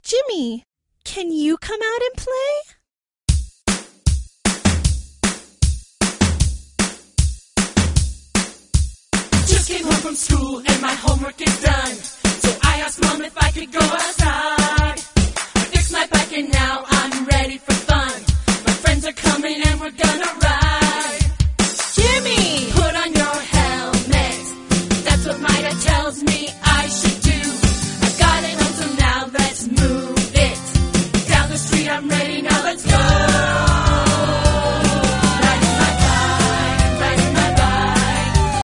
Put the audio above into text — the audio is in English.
Jimmy, can you come out and play? Just came home from school and my homework is done. So I asked Mom if I could go outside. I fixed my bike and now I'm ready for fun. My friends are coming and we're gonna ride.